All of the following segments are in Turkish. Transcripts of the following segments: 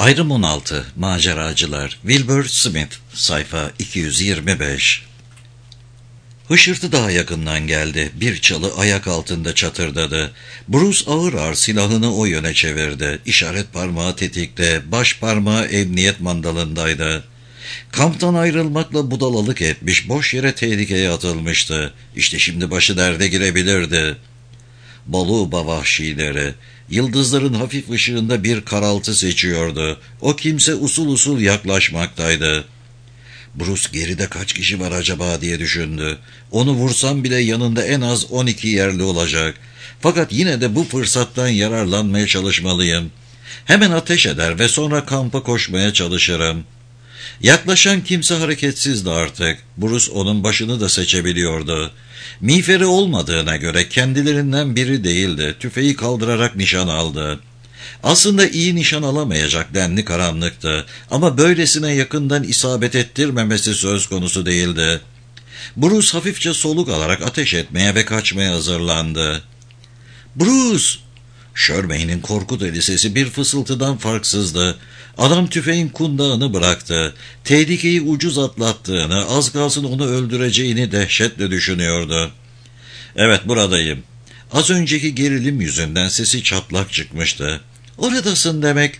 Ayrım 16 Maceracılar Wilbur Smith sayfa 225. Hışırtı daha yakından geldi. Bir çalı ayak altında çatırdadı. Bruce ağır ağır silahını o yöne çevirdi. İşaret parmağı tetikte, baş parmağı emniyet mandalındaydı. Kamptan ayrılmakla budalalık etmiş, boş yere tehlikeye atılmıştı. İşte şimdi başı derde girebilirdi. Baluba vahşileri, yıldızların hafif ışığında bir karaltı seçiyordu. O kimse usul usul yaklaşmaktaydı. Bruce geride kaç kişi var acaba diye düşündü. Onu vursam bile yanında en az 12 yerli olacak. Fakat yine de bu fırsattan yararlanmaya çalışmalıyım. Hemen ateş eder ve sonra kampa koşmaya çalışırım. Yaklaşan kimse hareketsizdi artık. Bruce onun başını da seçebiliyordu. Miğferi olmadığına göre kendilerinden biri değildi. Tüfeği kaldırarak nişan aldı. Aslında iyi nişan alamayacak denli karanlıktı. Ama böylesine yakından isabet ettirmemesi söz konusu değildi. Bruce hafifçe soluk alarak ateş etmeye ve kaçmaya hazırlandı. "Bruce!" Sherman'in korku deli sesi bir fısıltıdan farksızdı. Adam tüfeğin kundağını bıraktı. Tehlikeyi ucuz atlattığını, az kalsın onu öldüreceğini dehşetle düşünüyordu. "Evet, buradayım." Az önceki gerilim yüzünden sesi çatlak çıkmıştı. "Oradasın demek."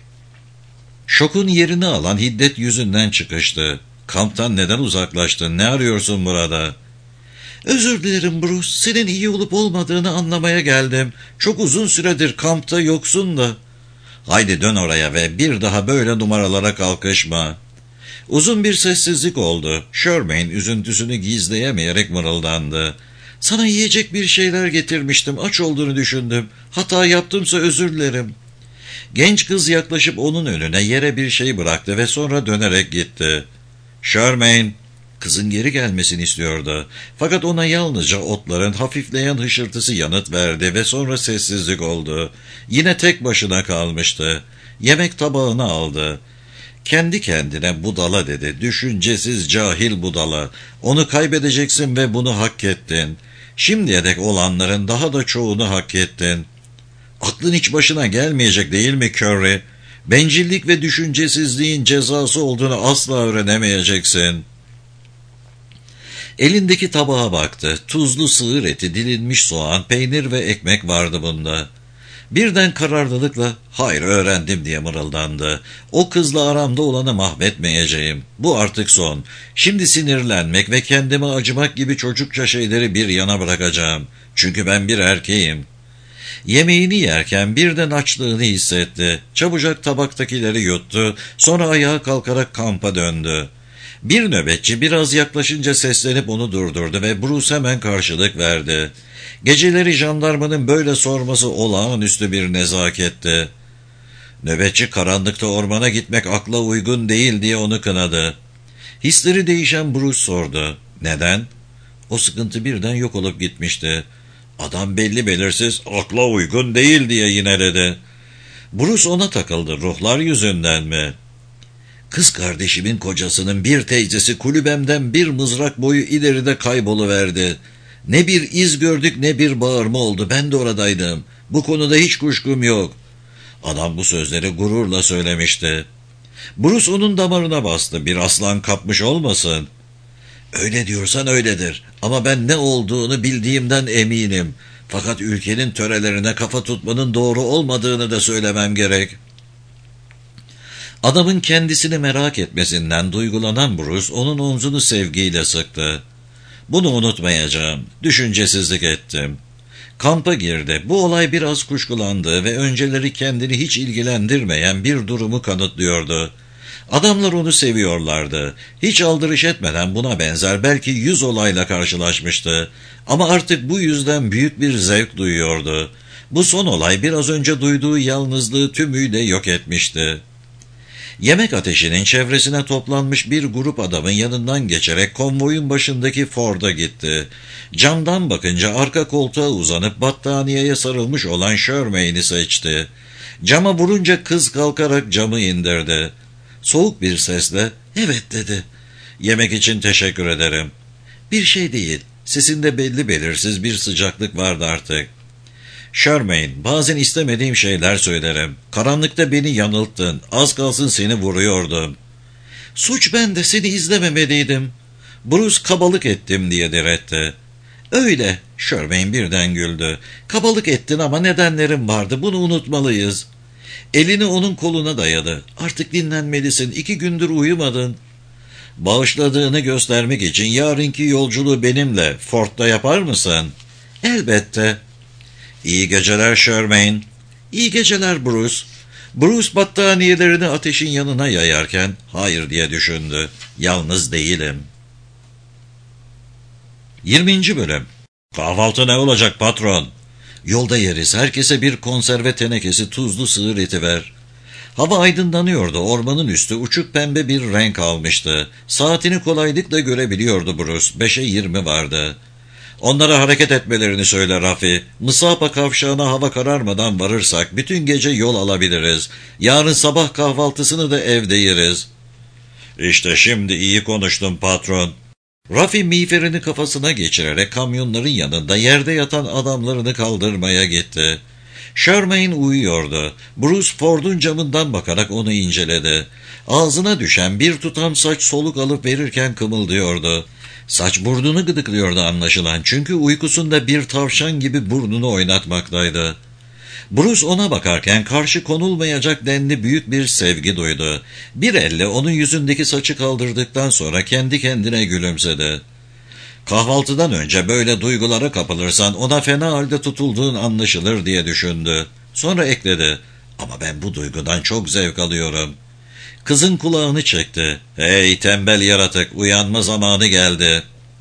Şokun yerini alan hiddet yüzünden çıkıştı. "Kamptan neden uzaklaştın? Ne arıyorsun burada?" "Özür dilerim Bruce. Senin iyi olup olmadığını anlamaya geldim. Çok uzun süredir kampta yoksun da." "Haydi dön oraya ve bir daha böyle numaralara kalkışma." Uzun bir sessizlik oldu. Sherman üzüntüsünü gizleyemeyerek mırıldandı. "Sana yiyecek bir şeyler getirmiştim. Aç olduğunu düşündüm. Hata yaptımsa özür dilerim." Genç kız yaklaşıp onun önüne yere bir şey bıraktı ve sonra dönerek gitti. "Sherman!" Kızın geri gelmesini istiyordu. Fakat ona yalnızca otların hafifleyen hışırtısı yanıt verdi ve sonra sessizlik oldu. Yine tek başına kalmıştı. Yemek tabağını aldı. Kendi kendine "Budala" dedi. "Düşüncesiz, cahil budala. Onu kaybedeceksin ve bunu hak ettin. Şimdiye dek olanların daha da çoğunu hak ettin. Aklın hiç başına gelmeyecek değil mi Curry? Bencillik ve düşüncesizliğin cezası olduğunu asla öğrenemeyeceksin." Elindeki tabağa baktı. Tuzlu sığır eti, dilinmiş soğan, peynir ve ekmek vardı bunda. Birden kararlılıkla "Hayır, öğrendim" diye mırıldandı. "O kızla aramda olanı mahvetmeyeceğim. Bu artık son. Şimdi sinirlenmek ve kendime acımak gibi çocukça şeyleri bir yana bırakacağım. Çünkü ben bir erkeğim." Yemeğini yerken birden açlığını hissetti. Çabucak tabaktakileri yuttu. Sonra ayağa kalkarak kampa döndü. Bir nöbetçi biraz yaklaşınca seslenip onu durdurdu ve Bruce hemen karşılık verdi. Geceleri jandarmanın böyle sorması olağanüstü bir nezaketti. Nöbetçi karanlıkta ormana gitmek akla uygun değil diye onu kınadı. Hisleri değişen Bruce sordu. "Neden?" O sıkıntı birden yok olup gitmişti. Adam belli belirsiz "akla uygun değil" diye yineledi. Bruce ona takıldı. "Ruhlar yüzünden mi?" "Kız kardeşimin kocasının bir teyzesi kulübemden bir mızrak boyu ileride kayboluverdi. Ne bir iz gördük ne bir bağırma oldu. Ben de oradaydım. Bu konuda hiç kuşkum yok." Adam bu sözleri gururla söylemişti. Bruce onun damarına bastı. "Bir aslan kapmış olmasın?" "Öyle diyorsan öyledir. Ama ben ne olduğunu bildiğimden eminim. Fakat ülkenin törelerine kafa tutmanın doğru olmadığını da söylemem gerek." Adamın kendisini merak etmesinden duygulanan Bruce onun omzunu sevgiyle sıktı. "Bunu unutmayacağım. Düşüncesizlik ettim." Kampa girdi. Bu olay biraz kuşkulandığı ve önceleri kendini hiç ilgilendirmeyen bir durumu kanıtlıyordu. Adamlar onu seviyorlardı. Hiç aldırış etmeden buna benzer belki 100 olayla karşılaşmıştı. Ama artık bu yüzden büyük bir zevk duyuyordu. Bu son olay biraz önce duyduğu yalnızlığı tümüyle yok etmişti. Yemek ateşinin çevresine toplanmış bir grup adamın yanından geçerek konvoyun başındaki Ford'a gitti. Camdan bakınca arka koltuğa uzanıp battaniyeye sarılmış olan Sherman'i seçti. Cama vurunca kız kalkarak camı indirdi. Soğuk bir sesle "Evet" dedi. "Yemek için teşekkür ederim." "Bir şey değil." Sesinde belli belirsiz bir sıcaklık vardı artık. Charmaine, bazen istemediğim şeyler söylerim. Karanlıkta beni yanılttın. Az kalsın seni vuruyordum. Suç ben de seni izlememeliydim. Bruce kabalık ettim diye diretti. Öyle, Charmaine birden güldü. Kabalık ettin ama nedenlerim vardı, bunu unutmalıyız. Elini onun koluna dayadı. Artık dinlenmelisin, 2 gündür uyumadın. Bağışladığını göstermek için yarınki yolculuğu benimle Ford'da yapar mısın? Elbette. İyi geceler Charmaine. İyi geceler Bruce. Bruce battaniyelerini ateşin yanına yayarken hayır diye düşündü. Yalnız değilim. 20. Bölüm. Kahvaltı ne olacak patron? Yolda yeriz. Herkese bir konserve tenekesi tuzlu sığır eti ver. Hava aydınlanıyordu. Ormanın üstü uçuk pembe bir renk almıştı. Saatini kolaylıkla görebiliyordu Bruce. 5'e 20 vardı. Onlara hareket etmelerini söyle Rafi. Mısapa kavşağına hava kararmadan varırsak bütün gece yol alabiliriz. Yarın sabah kahvaltısını da evde yeriz. İşte şimdi iyi konuştun patron. Rafi miğferini kafasına geçirerek kamyonların yanında yerde yatan adamlarını kaldırmaya gitti. Charmaine uyuyordu. Bruce Ford'un camından bakarak onu inceledi. Ağzına düşen bir tutam saç soluk alıp verirken kımıldıyordu. Saç burnunu gıdıklıyordu anlaşılan, çünkü uykusunda bir tavşan gibi burnunu oynatmaktaydı. Bruce ona bakarken karşı konulmayacak denli büyük bir sevgi duydu. Bir elle onun yüzündeki saçı kaldırdıktan sonra kendi kendine gülümsedi. Kahvaltıdan önce böyle duygulara kapılırsan ona fena halde tutulduğun anlaşılır diye düşündü. Sonra ekledi, ama ben bu duygudan çok zevk alıyorum. Kızın kulağını çekti. Hey tembel yaratık, uyanma zamanı geldi.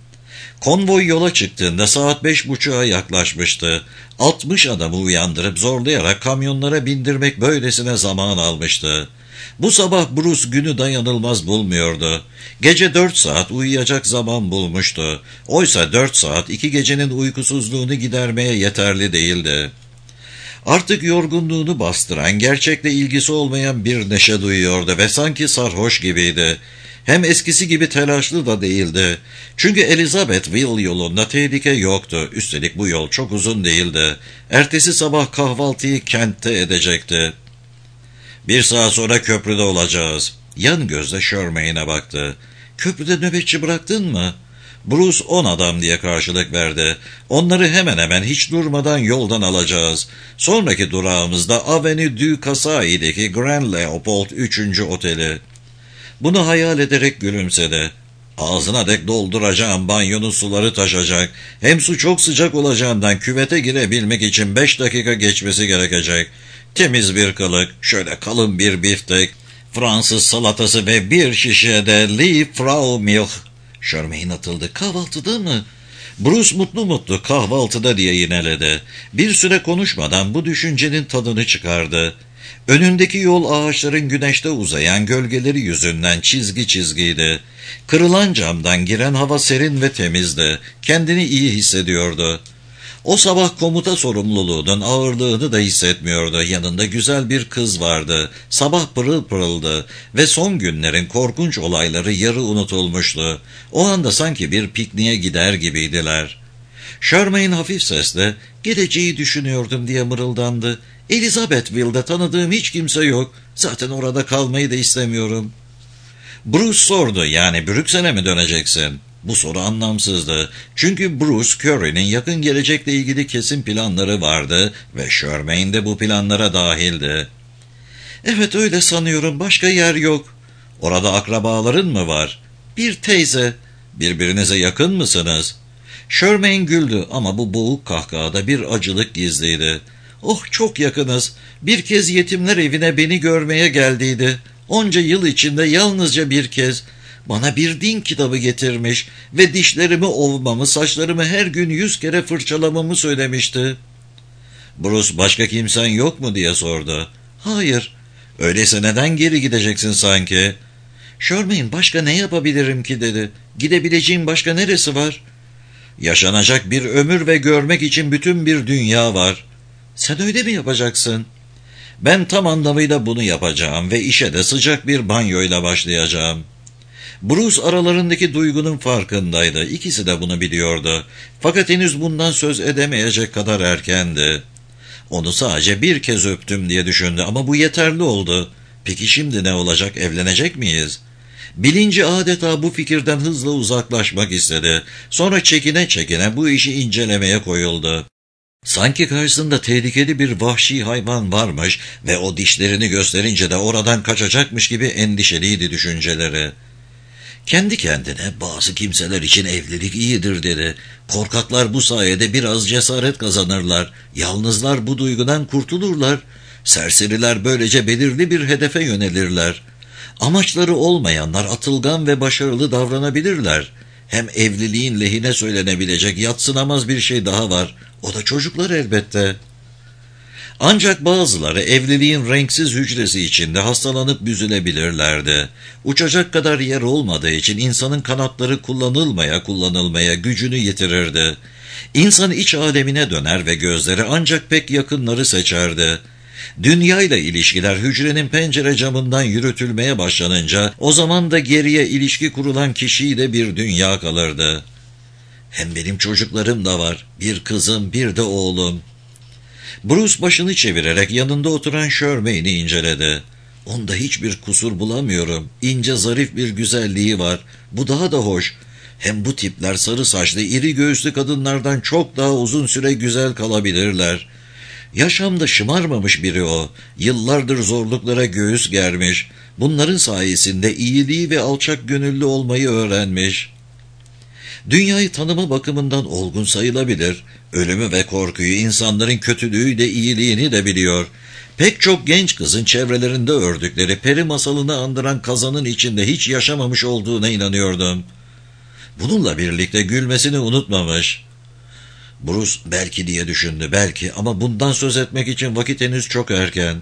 Konvoy yola çıktığında saat 5.30'a yaklaşmıştı. 60 adamı uyandırıp zorlayarak kamyonlara bindirmek böylesine zaman almıştı. Bu sabah Bruce günü dayanılmaz bulmuyordu. Gece 4 saat uyuyacak zaman bulmuştu. Oysa 4 saat 2 gecenin uykusuzluğunu gidermeye yeterli değildi. Artık yorgunluğunu bastıran, gerçekle ilgisi olmayan bir neşe duyuyordu ve sanki sarhoş gibiydi. Hem eskisi gibi telaşlı da değildi. Çünkü Elizabethville yolunda tehlike yoktu. Üstelik bu yol çok uzun değildi. Ertesi sabah kahvaltıyı kentte edecekti. 1 saat sonra köprüde olacağız. Yan gözle Charmaine'e baktı. Köprüde nöbetçi bıraktın mı? Bruce 10 adam diye karşılık verdi. Onları hemen hemen hiç durmadan yoldan alacağız. Sonraki durağımızda Avenue du Kasai'deki Grand Leopold 3. Oteli. Bunu hayal ederek gülümsedi. Ağzına dek dolduracağım banyonun suları taşacak. Hem su çok sıcak olacağından küvete girebilmek için 5 dakika geçmesi gerekecek. Temiz bir kılık, şöyle kalın bir biftek, Fransız salatası ve bir şişe de Lee Frau Milch. Charmaine atıldı. Kahvaltıda mı? Bruce mutlu mutlu kahvaltıda diye yineledi. Bir süre konuşmadan bu düşüncenin tadını çıkardı. Önündeki yol ağaçların güneşte uzayan gölgeleri yüzünden çizgi çizgiydi. Kırılan camdan giren hava serin ve temizdi. Kendini iyi hissediyordu. O sabah komuta sorumluluğunun ağırlığını da hissetmiyordu. Yanında güzel bir kız vardı. Sabah pırıl pırıldı ve son günlerin korkunç olayları yarı unutulmuştu. O anda sanki bir pikniğe gider gibiydiler. Charmaine hafif sesle, geleceği düşünüyordum diye mırıldandı. Elizabethville'de tanıdığım hiç kimse yok. Zaten orada kalmayı da istemiyorum. Bruce sordu, yani Brüksel'e mi döneceksin? Bu soru anlamsızdı. Çünkü Bruce Curry'nin yakın gelecekle ilgili kesin planları vardı ve Charmaine de bu planlara dahildi. Evet öyle sanıyorum, başka yer yok. Orada akrabaların mı var? Bir teyze. Birbirinize yakın mısınız? Charmaine güldü ama bu boğuk kahkahada bir acılık gizliydi. Oh çok yakınız. Bir kez yetimler evine beni görmeye geldiydi. Onca yıl içinde yalnızca bir kez. Bana bir din kitabı getirmiş ve dişlerimi ovmamı, saçlarımı her gün 100 kere fırçalamamı söylemişti. Bruce başka kimsen yok mu diye sordu. Hayır. Öyleyse neden geri gideceksin sanki? Charmaine başka ne yapabilirim ki dedi. Gidebileceğim başka neresi var? Yaşanacak bir ömür ve görmek için bütün bir dünya var. Sen öyle mi yapacaksın? Ben tam anlamıyla bunu yapacağım ve işe de sıcak bir banyoyla başlayacağım. Bruce aralarındaki duygunun farkındaydı. İkisi de bunu biliyordu. Fakat henüz bundan söz edemeyecek kadar erkendi. Onu sadece bir kez öptüm diye düşündü ama bu yeterli oldu. Peki şimdi ne olacak, evlenecek miyiz? Bilinci adeta bu fikirden hızla uzaklaşmak istedi. Sonra çekine çekine bu işi incelemeye koyuldu. Sanki karşısında tehlikeli bir vahşi hayvan varmış ve o dişlerini gösterince de oradan kaçacakmış gibi endişeliydi düşünceleri. Kendi kendine bazı kimseler için evlilik iyidir dedi. Korkaklar bu sayede biraz cesaret kazanırlar. Yalnızlar bu duygudan kurtulurlar. Serseriler böylece belirli bir hedefe yönelirler. Amaçları olmayanlar atılgan ve başarılı davranabilirler. Hem evliliğin lehine söylenebilecek yadsınamaz bir şey daha var. O da çocuklar elbette. Ancak bazıları evliliğin renksiz hücresi içinde hastalanıp büzülebilirlerdi. Uçacak kadar yer olmadığı için insanın kanatları kullanılmaya gücünü yitirirdi. İnsan iç alemine döner ve gözleri ancak pek yakınları seçerdi. Dünyayla ilişkiler hücrenin pencere camından yürütülmeye başlanınca o zaman da geriye ilişki kurulan kişiyle bir dünya kalırdı. Hem benim çocuklarım da var. Bir kızım, bir de oğlum. Bruce başını çevirerek yanında oturan Sherman'i inceledi. Onda hiçbir kusur bulamıyorum. İnce zarif bir güzelliği var. Bu daha da hoş. Hem bu tipler sarı saçlı, iri göğüslü kadınlardan çok daha uzun süre güzel kalabilirler. Yaşamda şımarmamış biri o. Yıllardır zorluklara göğüs germiş. Bunların sayesinde iyiliği ve alçak gönüllü olmayı öğrenmiş. Dünyayı tanıma bakımından olgun sayılabilir. Ölümü ve korkuyu, insanların kötülüğü de iyiliğini de biliyor. Pek çok genç kızın çevrelerinde ördükleri peri masalını andıran kazanın içinde hiç yaşamamış olduğuna inanıyordum. Bununla birlikte gülmesini unutmamış. Bruce belki diye düşündü, belki, ama bundan söz etmek için vakit henüz çok erken.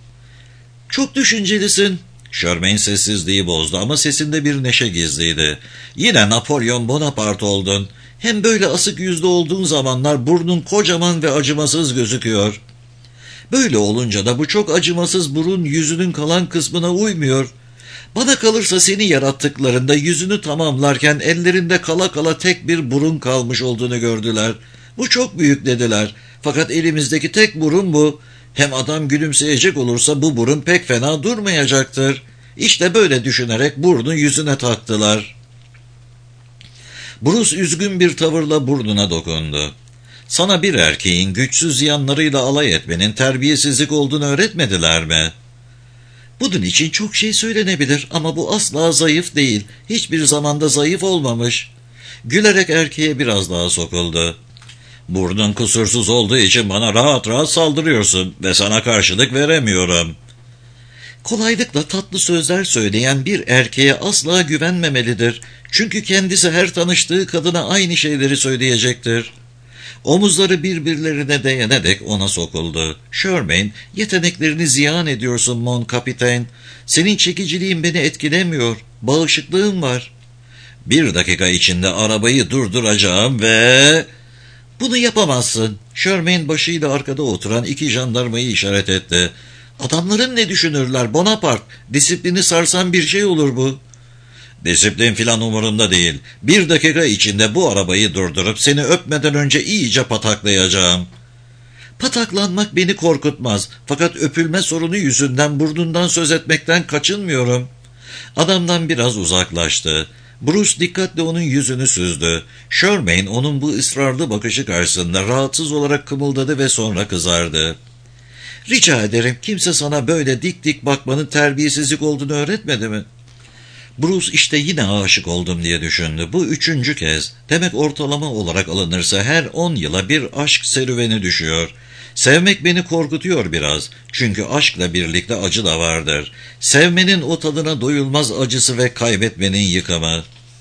Çok düşüncelisin. Sherman sessizliği bozdu ama sesinde bir neşe gizliydi. Yine Napolyon Bonaparte oldun. Hem böyle asık yüzlü olduğun zamanlar burnun kocaman ve acımasız gözüküyor. Böyle olunca da bu çok acımasız burun yüzünün kalan kısmına uymuyor. Bana kalırsa seni yarattıklarında yüzünü tamamlarken ellerinde kala kala tek bir burun kalmış olduğunu gördüler. Bu çok büyük dediler. Fakat elimizdeki tek burun bu. Hem adam gülümseyecek olursa bu burun pek fena durmayacaktır. İşte böyle düşünerek burnu yüzüne taktılar. Bruce üzgün bir tavırla burnuna dokundu. Sana bir erkeğin güçsüz yanlarıyla alay etmenin terbiyesizlik olduğunu öğretmediler mi? Bunun için çok şey söylenebilir ama bu asla zayıf değil. Hiçbir zamanda zayıf olmamış. Gülerek erkeğe biraz daha sokuldu. Burnun kusursuz olduğu için bana rahat rahat saldırıyorsun ve sana karşılık veremiyorum. Kolaylıkla tatlı sözler söyleyen bir erkeğe asla güvenmemelidir. Çünkü kendisi her tanıştığı kadına aynı şeyleri söyleyecektir. Omuzları birbirlerine değenerek ona sokuldu. Sherman, yeteneklerini ziyan ediyorsun mon kapiten. Senin çekiciliğin beni etkilemiyor. Bağışıklığın var. 1 dakika içinde arabayı durduracağım ve... Bunu yapamazsın. Sherman başıyla arkada oturan 2 jandarmayı işaret etti. Adamların ne düşünürler Bonaparte? Disiplini sarsan bir şey olur bu. Disiplin filan umurumda değil. 1 dakika içinde bu arabayı durdurup seni öpmeden önce iyice pataklayacağım. Pataklanmak beni korkutmaz. Fakat öpülme sorunu yüzünden burnundan söz etmekten kaçınmıyorum. Adamdan biraz uzaklaştı. Bruce dikkatle onun yüzünü süzdü. Sherman onun bu ısrarlı bakışı karşısında rahatsız olarak kımıldadı ve sonra kızardı. Rica ederim, kimse sana böyle dik dik bakmanın terbiyesizlik olduğunu öğretmedi mi? Bruce işte yine aşık oldum diye düşündü. Bu 3. kez. Demek ortalama olarak alınırsa her 10 yıla bir aşk serüveni düşüyor. Sevmek beni korkutuyor biraz. Çünkü aşkla birlikte acı da vardır. Sevmenin o tadına doyulmaz acısı ve kaybetmenin yıkımı.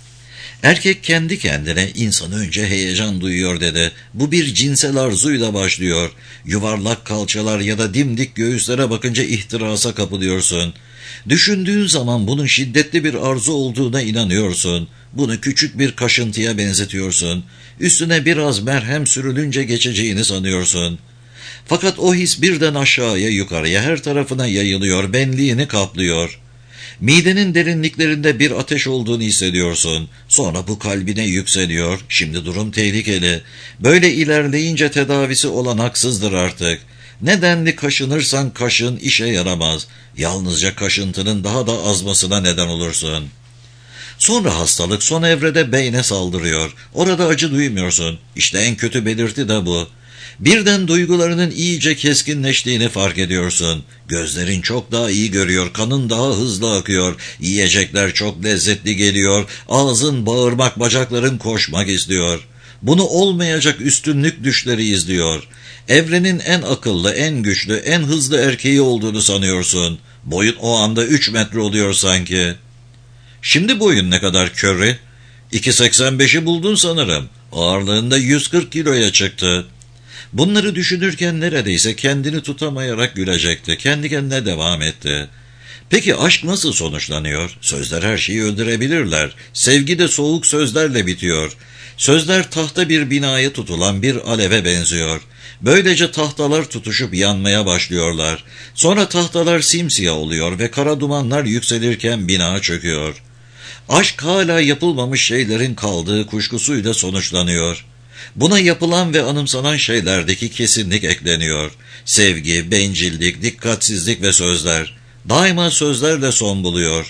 Erkek kendi kendine insan önce heyecan duyuyor dedi. Bu bir cinsel arzuyla başlıyor. Yuvarlak kalçalar ya da dimdik göğüslere bakınca ihtirasa kapılıyorsun. Düşündüğün zaman bunun şiddetli bir arzu olduğuna inanıyorsun. Bunu küçük bir kaşıntıya benzetiyorsun. Üstüne biraz merhem sürülünce geçeceğini sanıyorsun. Fakat o his birden aşağıya yukarıya her tarafına yayılıyor, benliğini kaplıyor. Midenin derinliklerinde bir ateş olduğunu hissediyorsun. Sonra bu kalbine yükseliyor. Şimdi durum tehlikeli. Böyle ilerleyince tedavisi olanaksızdır artık. Nedenli kaşınırsan kaşın işe yaramaz. Yalnızca kaşıntının daha da azmasına neden olursun. Sonra hastalık son evrede beyne saldırıyor. Orada acı duymuyorsun. İşte en kötü belirti de bu. Birden duygularının iyice keskinleştiğini fark ediyorsun. Gözlerin çok daha iyi görüyor, kanın daha hızlı akıyor, yiyecekler çok lezzetli geliyor, ağzın bağırmak, bacakların koşmak istiyor. Bunu olmayacak üstünlük düşleri izliyor. Evrenin en akıllı, en güçlü, en hızlı erkeği olduğunu sanıyorsun. Boyun o anda 3 metre oluyor sanki. Şimdi boyun ne kadar Curry? 2,85'i buldun sanırım. Ağırlığında 140 kiloya çıktı. Bunları düşünürken neredeyse kendini tutamayarak gülecekti. Kendi kendine devam etti. Peki aşk nasıl sonuçlanıyor? Sözler her şeyi öldürebilirler. Sevgi de soğuk sözlerle bitiyor. Sözler tahta bir binaya tutulan bir aleve benziyor. Böylece tahtalar tutuşup yanmaya başlıyorlar. Sonra tahtalar simsiyah oluyor ve kara dumanlar yükselirken bina çöküyor. Aşk hala yapılmamış şeylerin kaldığı kuşkusuyla sonuçlanıyor. Buna yapılan ve anımsanan şeylerdeki kesinlik ekleniyor. Sevgi, bencillik, dikkatsizlik ve sözler. Daima sözlerle son buluyor.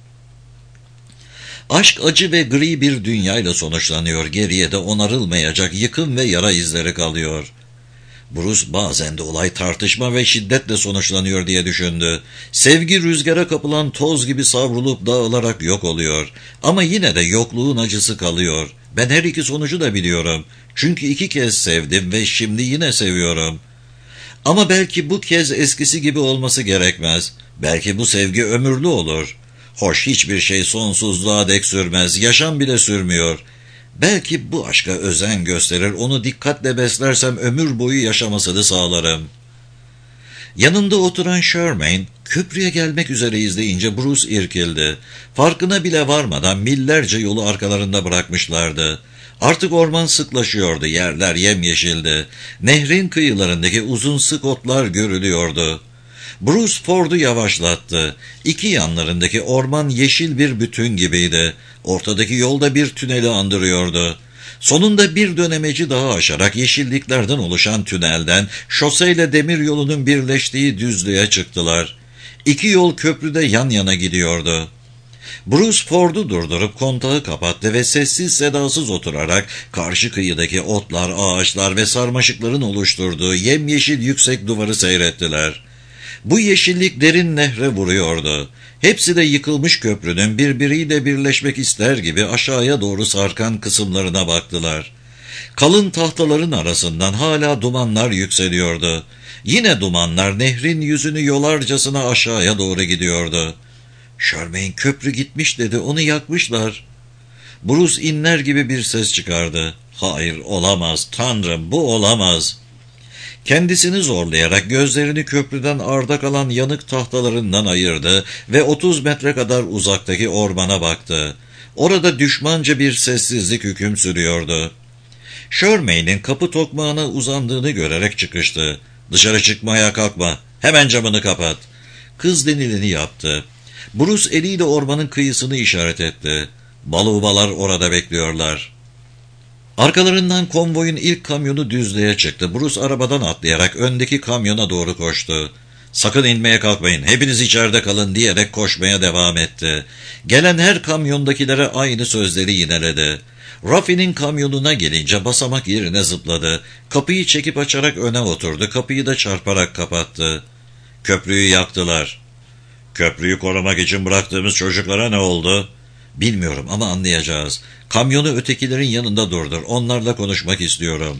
Aşk acı ve gri bir dünyayla sonuçlanıyor. Geriye de onarılmayacak yıkım ve yara izleri kalıyor. Bruce bazen de olay tartışma ve şiddetle sonuçlanıyor diye düşündü. Sevgi rüzgara kapılan toz gibi savrulup dağılarak yok oluyor. Ama yine de yokluğun acısı kalıyor. Ben her iki sonucu da biliyorum. Çünkü 2 kez sevdim ve şimdi yine seviyorum. Ama belki bu kez eskisi gibi olması gerekmez. Belki bu sevgi ömürlü olur. Hoş, hiçbir şey sonsuzluğa dek sürmez, yaşam bile sürmüyor. Belki bu aşka özen gösterir, onu dikkatle beslersem ömür boyu yaşamasını sağlarım. Yanında oturan Shermaine, köprüye gelmek üzereyiz deyince Bruce irkildi. Farkına bile varmadan millerce yolu arkalarında bırakmışlardı. Artık orman sıklaşıyordu, yerler yemyeşildi. Nehrin kıyılarındaki uzun sık otlar görülüyordu. Bruce Ford'u yavaşlattı. 2 yanlarındaki orman yeşil bir bütün gibiydi. Ortadaki yolda bir tüneli andırıyordu. Sonunda bir dönemeci daha aşarak yeşilliklerden oluşan tünelden şoseyle demir yolunun birleştiği düzlüğe çıktılar. 2 yol köprüde yan yana gidiyordu. Bruce Ford'u durdurup kontağı kapattı ve sessiz sedasız oturarak karşı kıyıdaki otlar, ağaçlar ve sarmaşıkların oluşturduğu yemyeşil yüksek duvarı seyrettiler. Bu yeşillik derin nehre vuruyordu. Hepsi de yıkılmış köprünün birbiriyle birleşmek ister gibi aşağıya doğru sarkan kısımlarına baktılar. Kalın tahtaların arasından hala dumanlar yükseliyordu. Yine dumanlar nehrin yüzünü yolarcasına aşağıya doğru gidiyordu. Shermaine, köprü gitmiş dedi, onu yakmışlar. Bruce inler gibi bir ses çıkardı. Hayır, olamaz, Tanrım, bu olamaz. Kendisini zorlayarak gözlerini köprüden arda kalan yanık tahtalarından ayırdı ve 30 metre kadar uzaktaki ormana baktı. Orada düşmanca bir sessizlik hüküm sürüyordu. Shermaine'in kapı tokmağına uzandığını görerek çıkıştı. Dışarı çıkmaya kalkma, hemen camını kapat. Kız denileni yaptı. Bruce eliyle ormanın kıyısını işaret etti. Balubalar orada bekliyorlar. Arkalarından konvoyun ilk kamyonu düzlüğe çıktı. Bruce arabadan atlayarak öndeki kamyona doğru koştu. Sakın inmeye kalkmayın, hepiniz içeride kalın diyerek koşmaya devam etti. Gelen her kamyondakilere aynı sözleri yineledi. Rafi'nin kamyonuna gelince basamak yerine zıpladı. Kapıyı çekip açarak öne oturdu. Kapıyı da çarparak kapattı. Köprüyü yaktılar. Köprüyü korumak için bıraktığımız çocuklara ne oldu? Bilmiyorum ama anlayacağız. Kamyonu ötekilerin yanında durdur. Onlarla konuşmak istiyorum.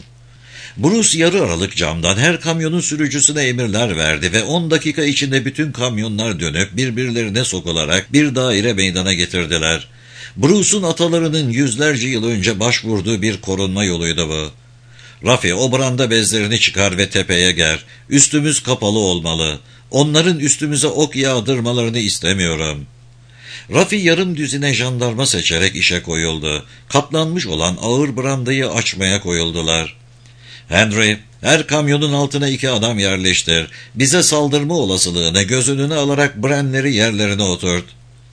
Bruce yarı aralık camdan her kamyonun sürücüsüne emirler verdi ve 10 dakika içinde bütün kamyonlar dönüp birbirlerine sokularak bir daire meydana getirdiler. Bruce'un atalarının yüzlerce yıl önce başvurduğu bir korunma yoluydu bu. Rafi, o branda bezlerini çıkar ve tepeye ger. Üstümüz kapalı olmalı. Onların üstümüze ok yağdırmalarını istemiyorum. Rafi yarım düzine jandarma seçerek işe koyuldu. Kaplanmış olan ağır brandayı açmaya koyuldular. Henry, her kamyonun altına 2 adam yerleştir. Bize saldırma olasılığını göz önüne alarak brenleri yerlerine oturt.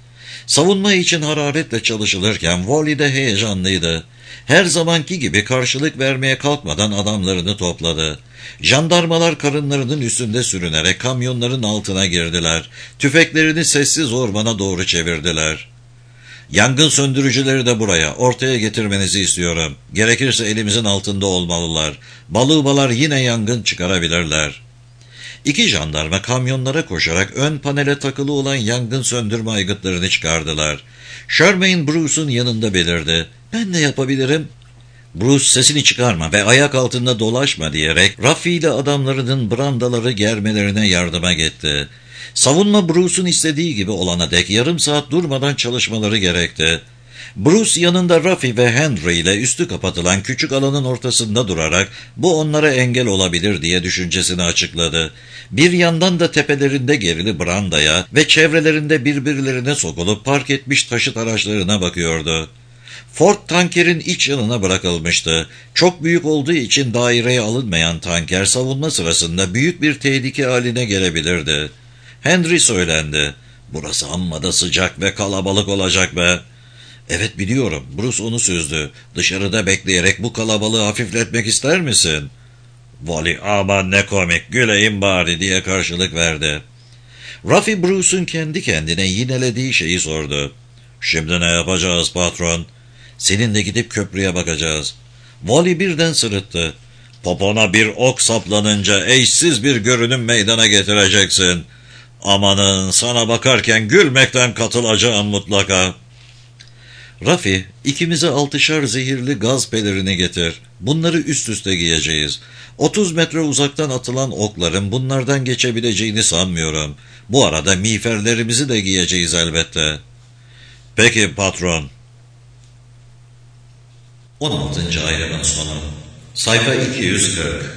Savunma için hararetle çalışılırken Wally de heyecanlıydı. Her zamanki gibi karşılık vermeye kalkmadan adamlarını topladı. Jandarmalar karınlarının üstünde sürünerek kamyonların altına girdiler. Tüfeklerini sessiz ormana doğru çevirdiler. Yangın söndürücüleri de buraya, ortaya getirmenizi istiyorum. Gerekirse elimizin altında olmalılar. Balıbalar yine yangın çıkarabilirler. İki jandarma kamyonlara koşarak ön panele takılı olan yangın söndürme aygıtlarını çıkardılar. Sherman Bruce'un yanında belirdi. "Ben ne yapabilirim?" Bruce sesini çıkarma ve ayak altında dolaşma diyerek Rafi ile adamlarının brandaları germelerine yardıma gitti. Savunma Bruce'un istediği gibi olana dek yarım saat durmadan çalışmaları gerekti. Bruce yanında Rafi ve Henry ile üstü kapatılan küçük alanın ortasında durarak bu onlara engel olabilir diye düşüncesini açıkladı. Bir yandan da tepelerinde gerili brandaya ve çevrelerinde birbirlerine sokulup park etmiş taşıt araçlarına bakıyordu. Ford tankerin iç yanına bırakılmıştı. Çok büyük olduğu için daireye alınmayan tanker savunma sırasında büyük bir tehlike haline gelebilirdi. Henry söylendi. "Burası amma da sıcak ve kalabalık olacak be." "Evet biliyorum." Bruce onu süzdü. "Dışarıda bekleyerek bu kalabalığı hafifletmek ister misin?" "Wally aman ne komik, güleyim bari," diye karşılık verdi. Rafi Bruce'un kendi kendine yinelediği şeyi sordu. "Şimdi ne yapacağız patron?" "Seninle gidip köprüye bakacağız." Wally birden sırıttı. "Popona bir ok saplanınca eşsiz bir görünüm meydana getireceksin. Amanın, sana bakarken gülmekten katılacağım mutlaka." "Rafi, ikimize 6'şar zehirli gaz pelerini getir. Bunları üst üste giyeceğiz. 30 metre uzaktan atılan okların bunlardan geçebileceğini sanmıyorum. Bu arada miğferlerimizi de giyeceğiz elbette." "Peki patron." 16. ayrımın sonu. Sayfa 240.